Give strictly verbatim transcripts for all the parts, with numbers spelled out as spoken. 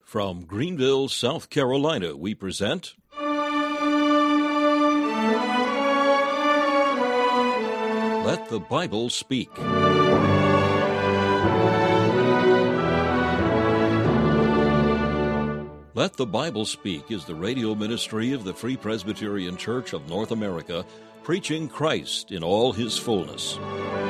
From Greenville, South Carolina, we present Let the Bible Speak. Let the Bible Speak is the radio ministry of the Free Presbyterian Church of North America, preaching Christ in all his fullness.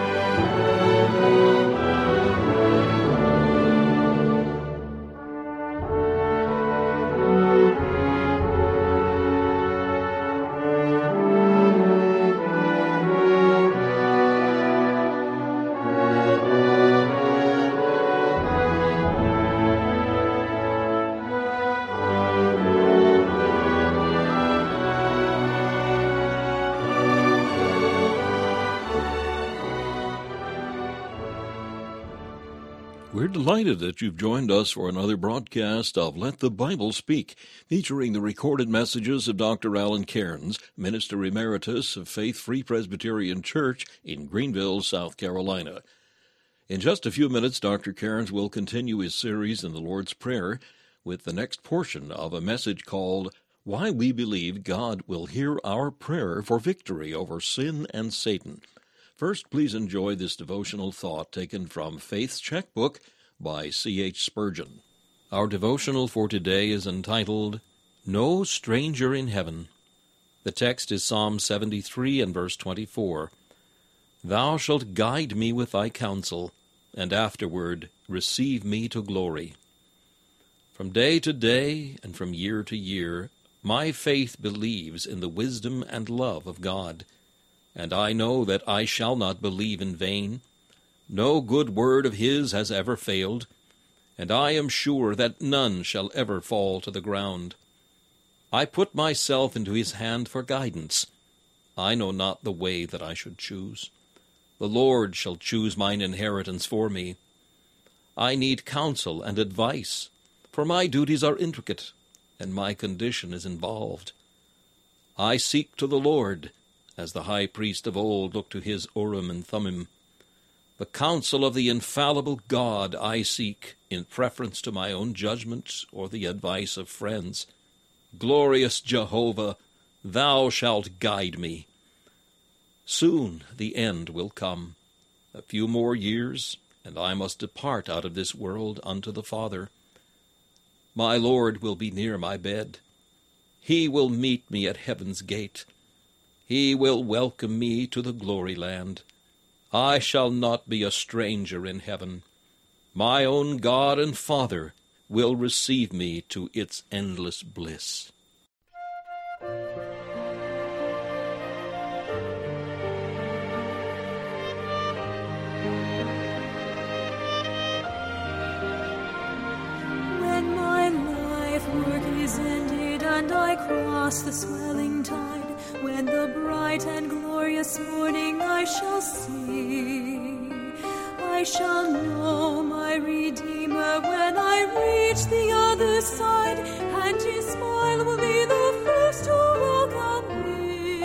We're delighted that you've joined us for another broadcast of Let the Bible Speak, featuring the recorded messages of Doctor Alan Cairns, Minister Emeritus of Faith Free Presbyterian Church in Greenville, South Carolina. In just a few minutes, Doctor Cairns will continue his series in the Lord's Prayer with the next portion of a message called Why We Believe God Will Hear Our Prayer for Victory Over Sin and Satan. First, please enjoy this devotional thought taken from Faith's Checkbook by C H Spurgeon. Our devotional for today is entitled, No Stranger in Heaven. The text is Psalm seventy-three and verse twenty-four. Thou shalt guide me with thy counsel, and afterward receive me to glory. From day to day and from year to year, my faith believes in the wisdom and love of God. And I know that I shall not believe in vain. No good word of his has ever failed, and I am sure that none shall ever fall to the ground. I put myself into his hand for guidance. I know not the way that I should choose. The Lord shall choose mine inheritance for me. I need counsel and advice, for my duties are intricate, and my condition is involved. I seek to the Lord, as the high priest of old looked to his Urim and Thummim. The counsel of the infallible God I seek, in preference to my own judgment or the advice of friends. Glorious Jehovah, thou shalt guide me. Soon the end will come. A few more years, and I must depart out of this world unto the Father. My Lord will be near my bed. He will meet me at heaven's gate. He will welcome me to the glory land. I shall not be a stranger in heaven. My own God and Father will receive me to its endless bliss. When my life work is ended and I cross the swelling tide, when the bright and glorious morning I shall see, I shall know my Redeemer when I reach the other side, and his smile will be the first to welcome me.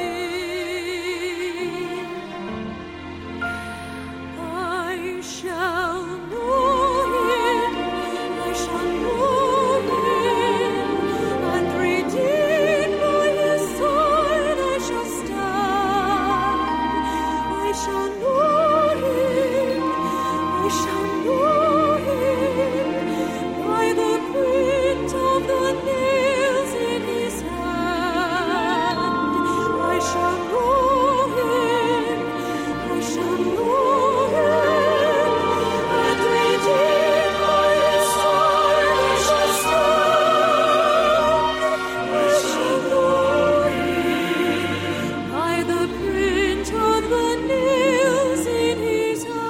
I shall know him, I shall know him, and redeemed by his side I shall stand. I shall know him, I shall know him, by the print of the nails in his hand. I shall know him, I shall know him, and redeemed by his side I shall stand. I shall know him, by the print of the nails in his hand.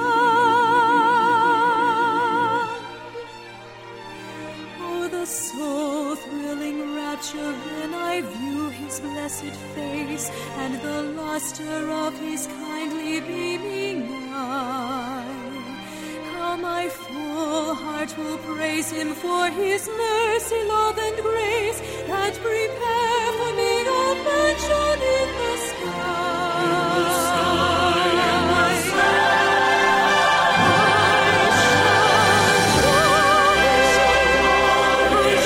Oh, the soul-thrilling rapture when I view his blessed face, and the luster of his kindly beaming eye. How my full heart will praise him for his mercy, love, and grace, that prepare for me a mansion in the sky. In the sky, in the sky. I shall know him, I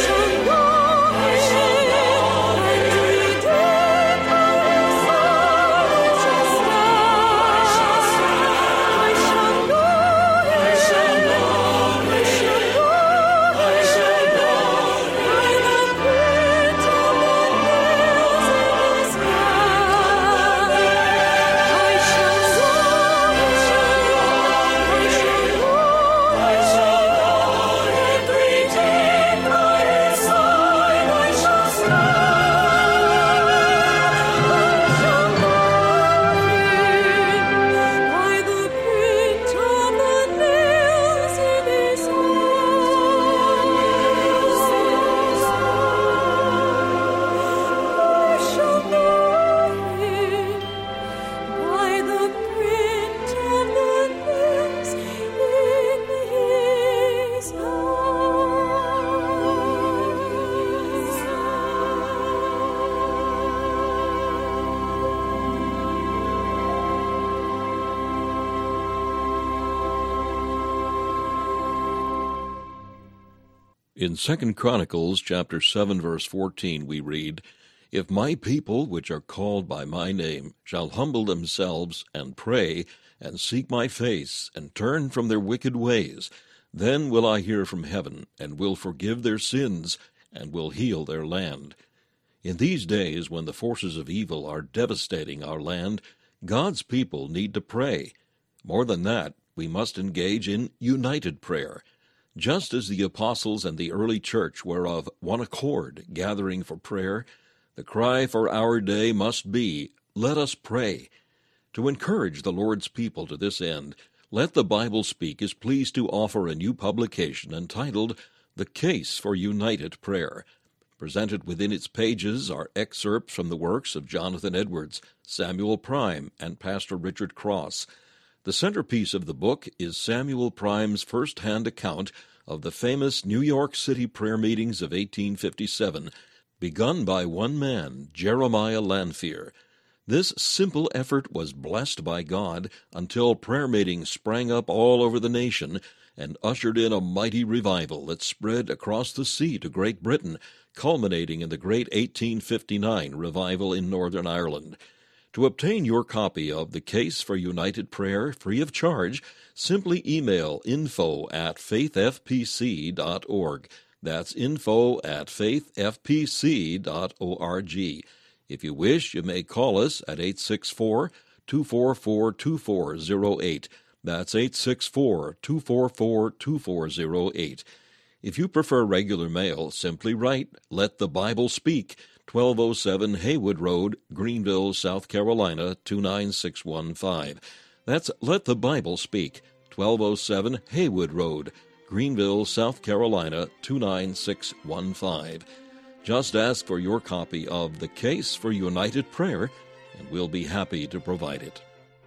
In Second Chronicles chapter seven, verse fourteen, we read, "If my people, which are called by my name, shall humble themselves, and pray, and seek my face, and turn from their wicked ways, then will I hear from heaven, and will forgive their sins, and will heal their land." In these days, when the forces of evil are devastating our land, God's people need to pray. More than that, we must engage in united prayer. Just as the apostles and the early church were of one accord, gathering for prayer, the cry for our day must be, "Let us pray." To encourage the Lord's people to this end, Let the Bible Speak is pleased to offer a new publication entitled The Case for United Prayer. Presented within its pages are excerpts from the works of Jonathan Edwards, Samuel Prime, and Pastor Richard Cross. The centerpiece of the book is Samuel Prime's first-hand account of the famous New York City prayer meetings of eighteen fifty-seven, begun by one man, Jeremiah Lanphier. This simple effort was blessed by God until prayer meetings sprang up all over the nation and ushered in a mighty revival that spread across the sea to Great Britain, culminating in the great eighteen fifty-nine revival in Northern Ireland. To obtain your copy of The Case for United Prayer free of charge, simply email info at faith f p c dot org. That's info at faith f p c dot org. If you wish, you may call us at eight six four, two four four, two four zero eight. That's eight six four, two four four, two four zero eight. If you prefer regular mail, simply write Let the Bible Speak, twelve oh seven Haywood Road, Greenville, South Carolina, two nine six one five. That's Let the Bible Speak, twelve oh seven Haywood Road, Greenville, South Carolina, two nine six one five. Just ask for your copy of The Case for United Prayer, and we'll be happy to provide it.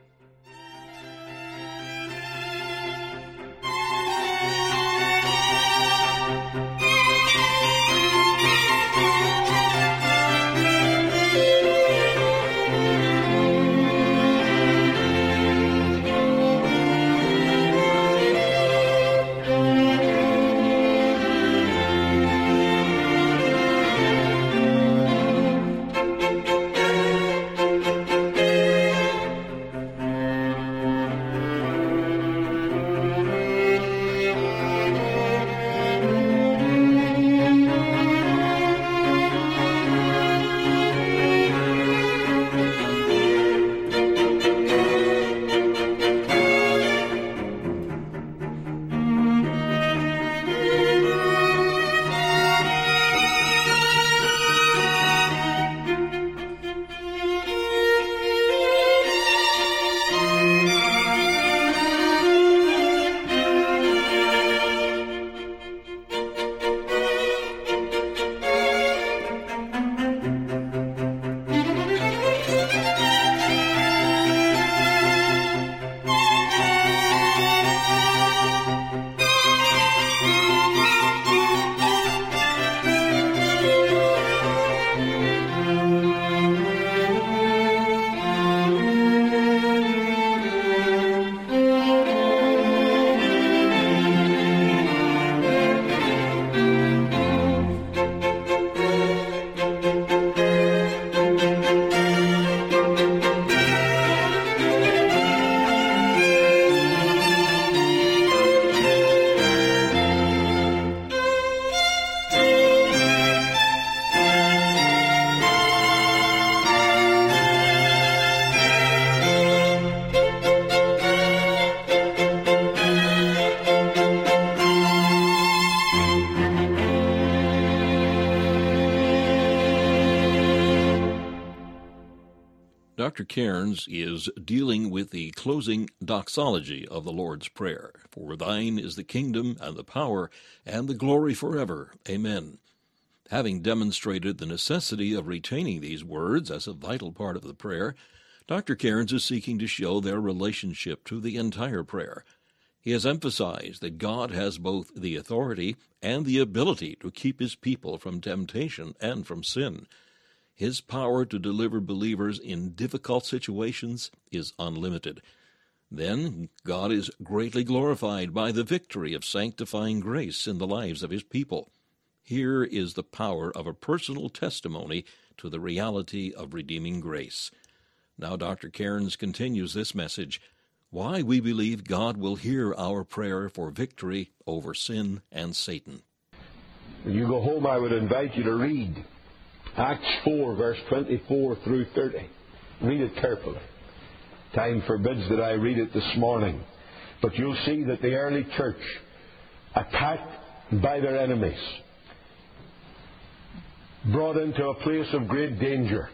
Doctor Cairns is dealing with the closing doxology of the Lord's Prayer. For thine is the kingdom and the power and the glory forever. Amen. Having demonstrated the necessity of retaining these words as a vital part of the prayer, Doctor Cairns is seeking to show their relationship to the entire prayer. He has emphasized that God has both the authority and the ability to keep his people from temptation and from sin. His power to deliver believers in difficult situations is unlimited. Then God is greatly glorified by the victory of sanctifying grace in the lives of his people. Here is the power of a personal testimony to the reality of redeeming grace. Now Doctor Cairns continues this message, Why We Believe God Will Hear Our Prayer for Victory Over Sin and Satan. When you go home, I would invite you to read Acts four, verse twenty-four through thirty. Read it carefully. Time forbids that I read it this morning. But you'll see that the early church, attacked by their enemies, brought into a place of great danger,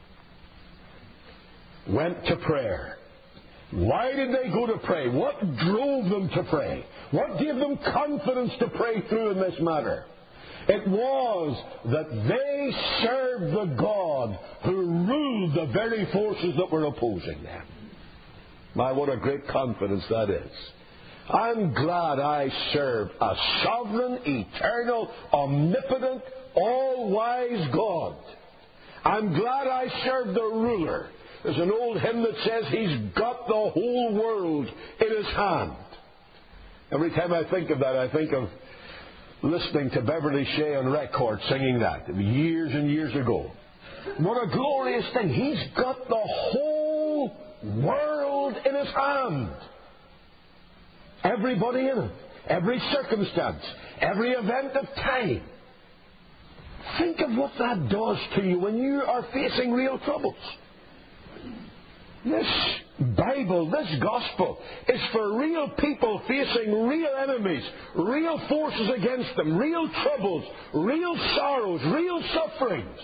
went to prayer. Why did they go to pray? What drove them to pray? What gave them confidence to pray through in this matter? It was that they served the God who ruled the very forces that were opposing them. My, what a great confidence that is. I'm glad I serve a sovereign, eternal, omnipotent, all-wise God. I'm glad I serve the ruler. There's an old hymn that says he's got the whole world in his hand. Every time I think of that, I think of listening to Beverly Shea on record singing that years and years ago. What a glorious thing. He's got the whole world in his hand. Everybody in it. Every circumstance. Every event of time. Think of what that does to you when you are facing real troubles. This Bible, this gospel, is for real people facing real enemies, real forces against them, real troubles, real sorrows, real sufferings.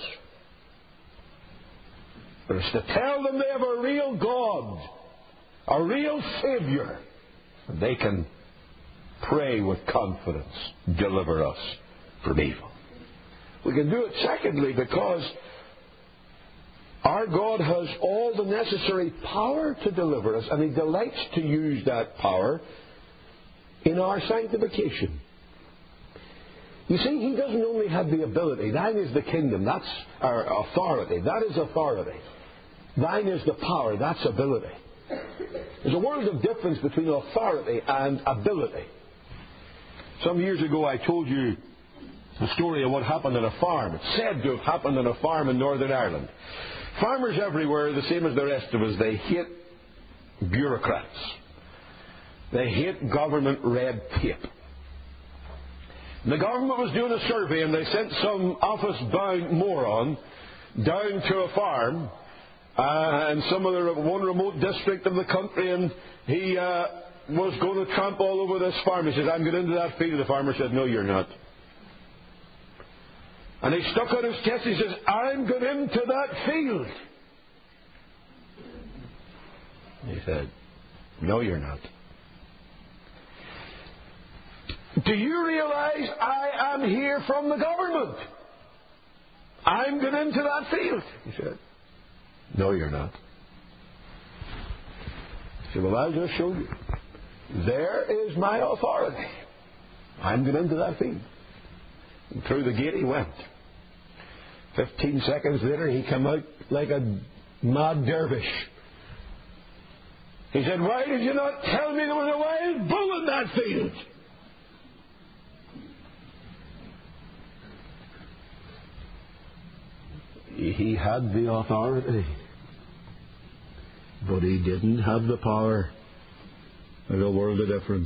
But it's to tell them they have a real God, a real Savior, and they can pray with confidence, deliver us from evil. We can do it, secondly, because our God has all the necessary power to deliver us, and He delights to use that power in our sanctification. You see, He doesn't only have the ability. Thine is the kingdom. That's our authority. That is authority. Thine is the power. That's ability. There's a world of difference between authority and ability. Some years ago I told you the story of what happened on a farm. It's said to have happened on a farm in Northern Ireland. Farmers everywhere, the same as the rest of us, they hate bureaucrats. They hate government red tape. And the government was doing a survey, and they sent some office-bound moron down to a farm, uh, and some other one remote district of the country, and he uh, was going to tramp all over this farm. He says, "I'm going into that field." The farmer said, "No, you're not." And he stuck out his chest. He says, "I'm going into that field." He said, "No, you're not." "Do you realize I am here from the government? I'm going into that field." He said, "No, you're not." He said, "Well, I'll just show you. There is my authority. I'm going into that field." And through the gate he went. Fifteen seconds later, he came out like a mad dervish. He said, "Why did you not tell me there was a wild bull in that field?" He had the authority, but he didn't have the power. There's a world of difference.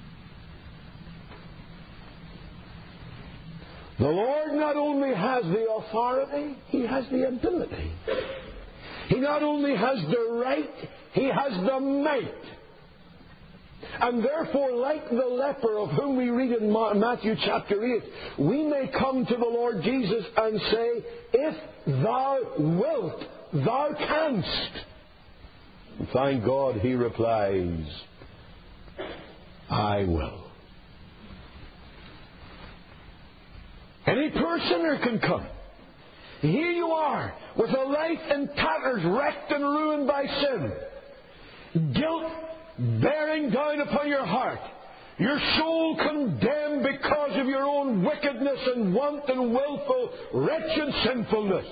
The Lord not only has the authority, He has the ability. He not only has the right, He has the might. And therefore, like the leper of whom we read in Matthew chapter eight, we may come to the Lord Jesus and say, "If thou wilt, thou canst." And thank God He replies, "I will." Any poor sinner can come. Here you are, with a life in tatters, wrecked and ruined by sin. Guilt bearing down upon your heart. Your soul condemned because of your own wickedness and want and willful, wretched sinfulness.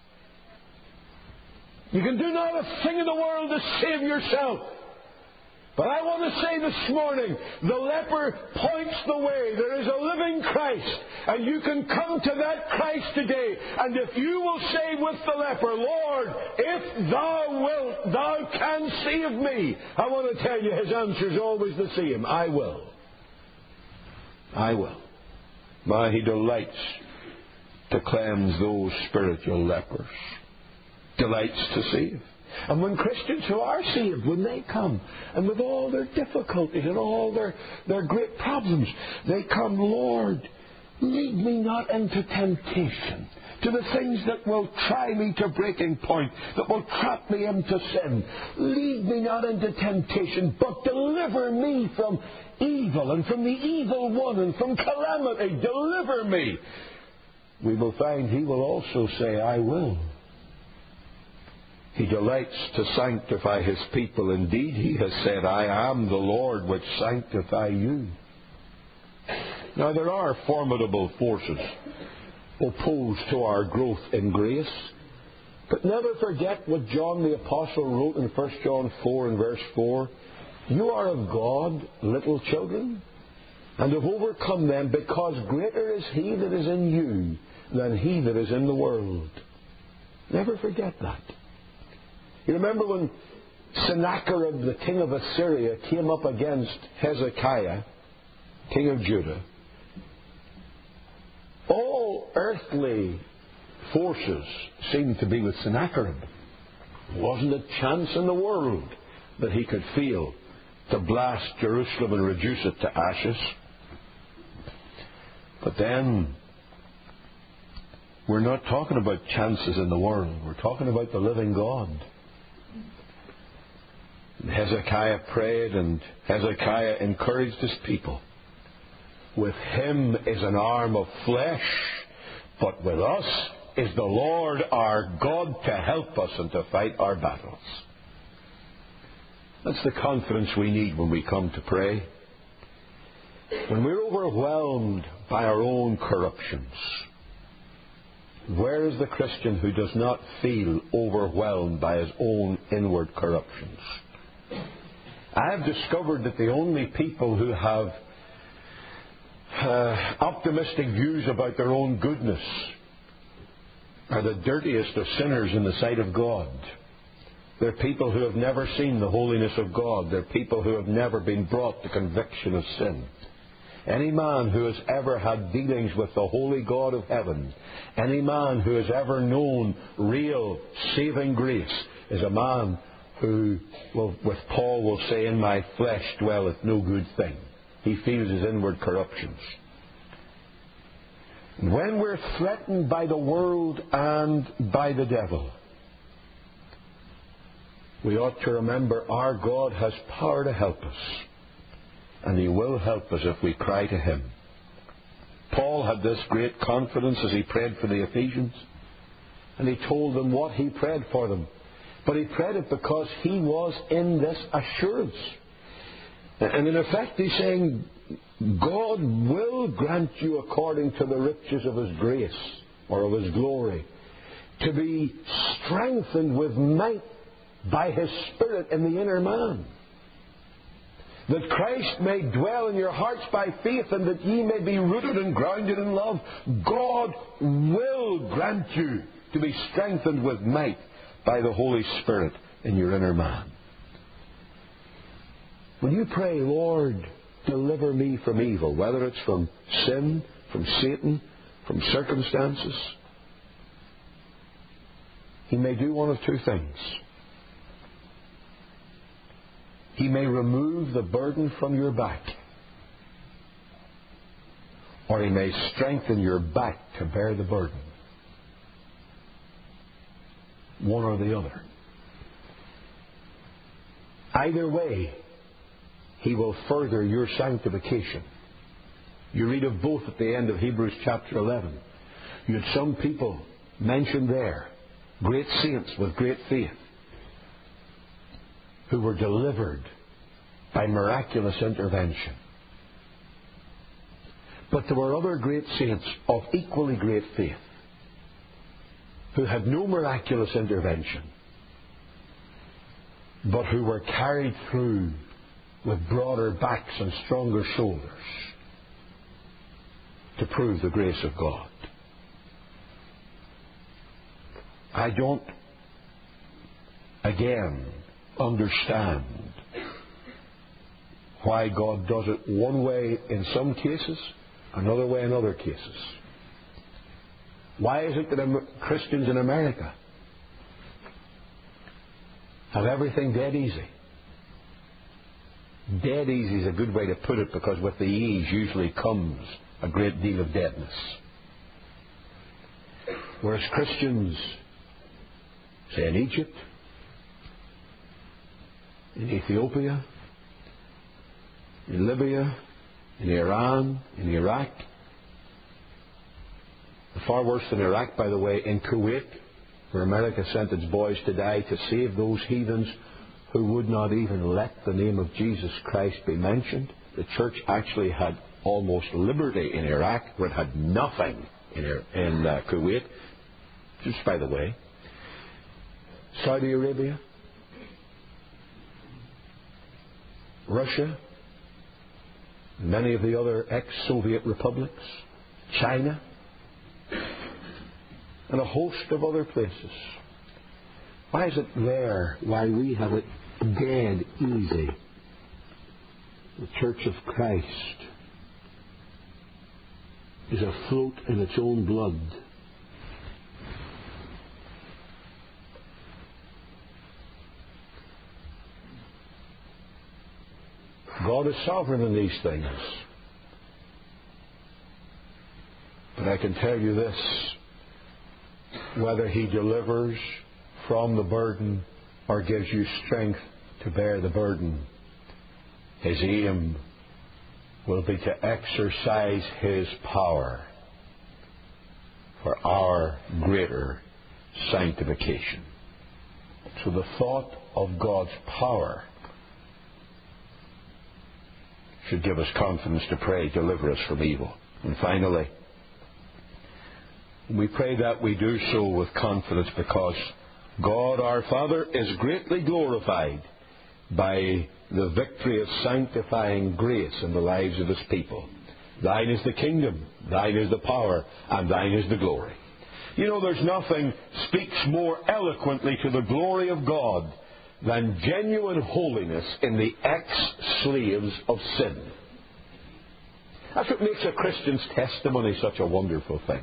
You can do not a thing in the world to save yourself. But I want to say this morning, the leper points the way. There is a living Christ, and you can come to that Christ today. And if you will say with the leper, Lord, if thou wilt, thou canst save me. I want to tell you, his answer is always the same. I will. I will. My, he delights to cleanse those spiritual lepers. Delights to save. And when Christians who are saved, when they come, and with all their difficulties and all their, their great problems, they come, Lord, lead me not into temptation, to the things that will try me to breaking point, that will trap me into sin. Lead me not into temptation, but deliver me from evil and from the evil one and from calamity. Deliver me. We will find he will also say, I will. He delights to sanctify his people. Indeed, he has said, I am the Lord which sanctify you. Now, there are formidable forces opposed to our growth in grace. But never forget what John the Apostle wrote in First John four and verse four. You are of God, little children, and have overcome them, because greater is he that is in you than he that is in the world. Never forget that. You remember when Sennacherib, the king of Assyria, came up against Hezekiah, king of Judah. All earthly forces seemed to be with Sennacherib. There wasn't a chance in the world that he could fail to blast Jerusalem and reduce it to ashes. But then, we're not talking about chances in the world. We're talking about the living God. And Hezekiah prayed, and Hezekiah encouraged his people. With him is an arm of flesh, but with us is the Lord our God to help us and to fight our battles. That's the confidence we need when we come to pray. When we're overwhelmed by our own corruptions, where is the Christian who does not feel overwhelmed by his own inward corruptions? I have discovered that the only people who have uh, optimistic views about their own goodness are the dirtiest of sinners in the sight of God. They're people who have never seen the holiness of God. They're people who have never been brought to conviction of sin. Any man who has ever had dealings with the holy God of heaven, any man who has ever known real saving grace, is a man who, will, with Paul will say, in my flesh dwelleth no good thing. He feels his inward corruptions. When we're threatened by the world and by the devil, we ought to remember our God has power to help us. And he will help us if we cry to him. Paul had this great confidence as he prayed for the Ephesians. And he told them what he prayed for them. But he prayed it because he was in this assurance. And in effect he's saying, God will grant you according to the riches of his grace, or of his glory, to be strengthened with might by his Spirit in the inner man. That Christ may dwell in your hearts by faith, and that ye may be rooted and grounded in love. God will grant you to be strengthened with might by the Holy Spirit in your inner man. When you pray, Lord, deliver me from evil, whether it's from sin, from Satan, from circumstances, he may do one of two things. He may remove the burden from your back, or he may strengthen your back to bear the burden. One or the other. Either way, he will further your sanctification. You read of both at the end of Hebrews chapter eleven. You had some people mentioned there, great saints with great faith, who were delivered by miraculous intervention. But there were other great saints of equally great faith who had no miraculous intervention, but who were carried through with broader backs and stronger shoulders to prove the grace of God. I don't, again, understand why God does it one way in some cases, another way in other cases. Why is it that Christians in America have everything dead easy? Dead easy is a good way to put it, because with the ease usually comes a great deal of deadness. Whereas Christians, say in Egypt, in Ethiopia, in Libya, in Iran, in Iraq, far worse than Iraq, by the way, in Kuwait, where America sent its boys to die to save those heathens who would not even let the name of Jesus Christ be mentioned. The church actually had almost liberty in Iraq, where it had nothing in, in uh, Kuwait. Just by the way, Saudi Arabia, Russia, many of the other ex-Soviet republics, China, and a host of other places. Why is it there while we have it dead easy? The Church of Christ is afloat in its own blood. God is sovereign in these things. But I can tell you this, whether He delivers from the burden or gives you strength to bear the burden, His aim will be to exercise His power for our greater sanctification. So the thought of God's power should give us confidence to pray, deliver us from evil. And finally, we pray that we do so with confidence, because God our Father is greatly glorified by the victory of sanctifying grace in the lives of His people. Thine is the kingdom, thine is the power, and thine is the glory. You know, there's nothing speaks more eloquently to the glory of God than genuine holiness in the ex-slaves of sin. That's what makes a Christian's testimony such a wonderful thing.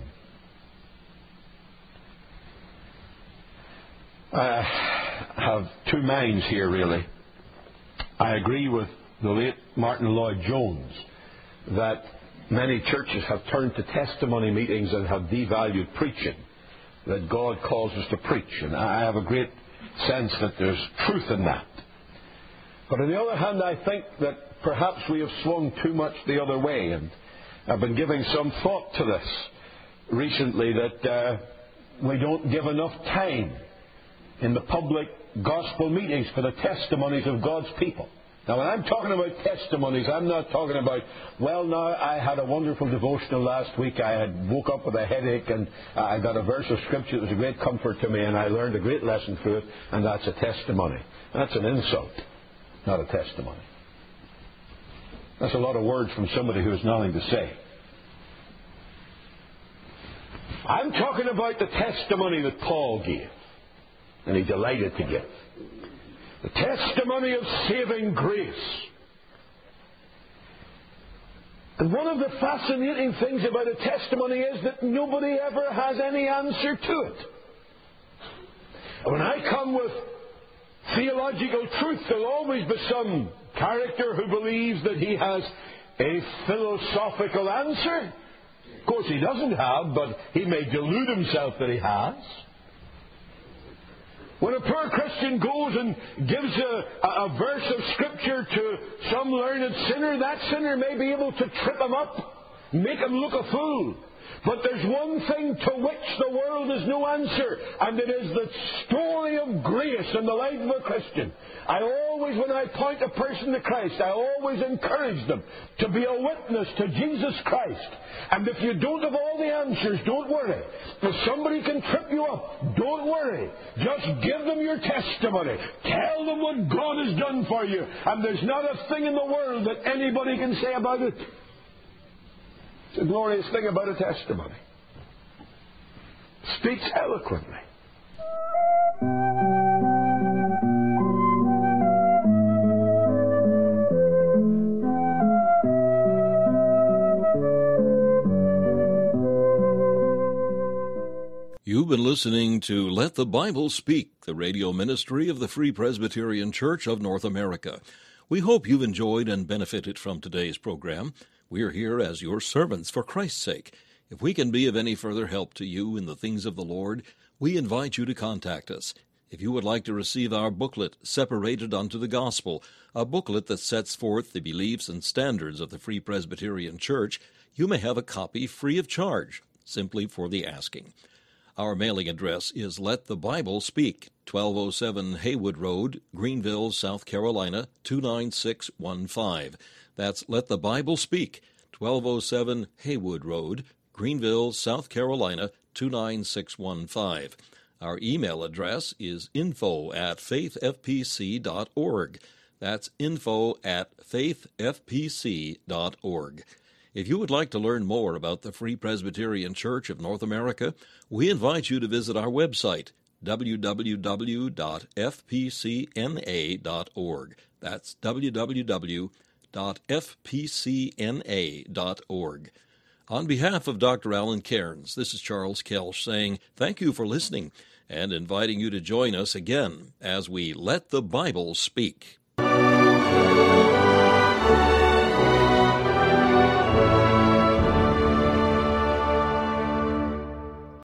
I have two minds here, really. I agree with the late Martin Lloyd-Jones that many churches have turned to testimony meetings and have devalued preaching, that God calls us to preach. And I have a great sense that there's truth in that. But on the other hand, I think that perhaps we have swung too much the other way. And I've been giving some thought to this recently, that uh, we don't give enough time in the public gospel meetings for the testimonies of God's people. Now, when I'm talking about testimonies, I'm not talking about, well, now, I had a wonderful devotional last week. I had woke up with a headache, and I got a verse of Scripture that was a great comfort to me, and I learned a great lesson through it, and that's a testimony. That's an insult, not a testimony. That's a lot of words from somebody who has nothing to say. I'm talking about the testimony that Paul gave, and he delighted to give. The testimony of saving grace. And one of the fascinating things about a testimony is that nobody ever has any answer to it. And when I come with theological truth, there'll always be some character who believes that he has a philosophical answer. Of course, he doesn't have, but he may delude himself that he has. When a poor Christian goes and gives a, a, a verse of Scripture to some learned sinner, that sinner may be able to trip him up, make him look a fool. But there's one thing to which the world has no answer, and it is the story of grace in the life of a Christian. I always, when I point a person to Christ, I always encourage them to be a witness to Jesus Christ. And if you don't have all the answers, don't worry. If somebody can trip you up, don't worry. Just give them your testimony. Tell them what God has done for you. And there's not a thing in the world that anybody can say about it. It's a glorious thing about a testimony. Speaks eloquently. You've been listening to Let the Bible Speak, the radio ministry of the Free Presbyterian Church of North America. We hope you've enjoyed and benefited from today's program. We're here as your servants for Christ's sake. If we can be of any further help to you in the things of the Lord, we invite you to contact us. If you would like to receive our booklet, Separated Unto the Gospel, a booklet that sets forth the beliefs and standards of the Free Presbyterian Church, you may have a copy free of charge, simply for the asking. Our mailing address is Let the Bible Speak, twelve oh seven Haywood Road, Greenville, South Carolina, two nine six one five. That's Let the Bible Speak, twelve oh seven Haywood Road, Greenville, South Carolina, two nine six one five. Our email address is info at faith f p c dot org. That's info at faith f p c dot org. If you would like to learn more about the Free Presbyterian Church of North America, we invite you to visit our website, w w w dot f p c n a dot org. That's w w w dot f p c n a dot org. On behalf of Doctor Alan Cairns, this is Charles Kelsch saying thank you for listening and inviting you to join us again as we Let the Bible Speak.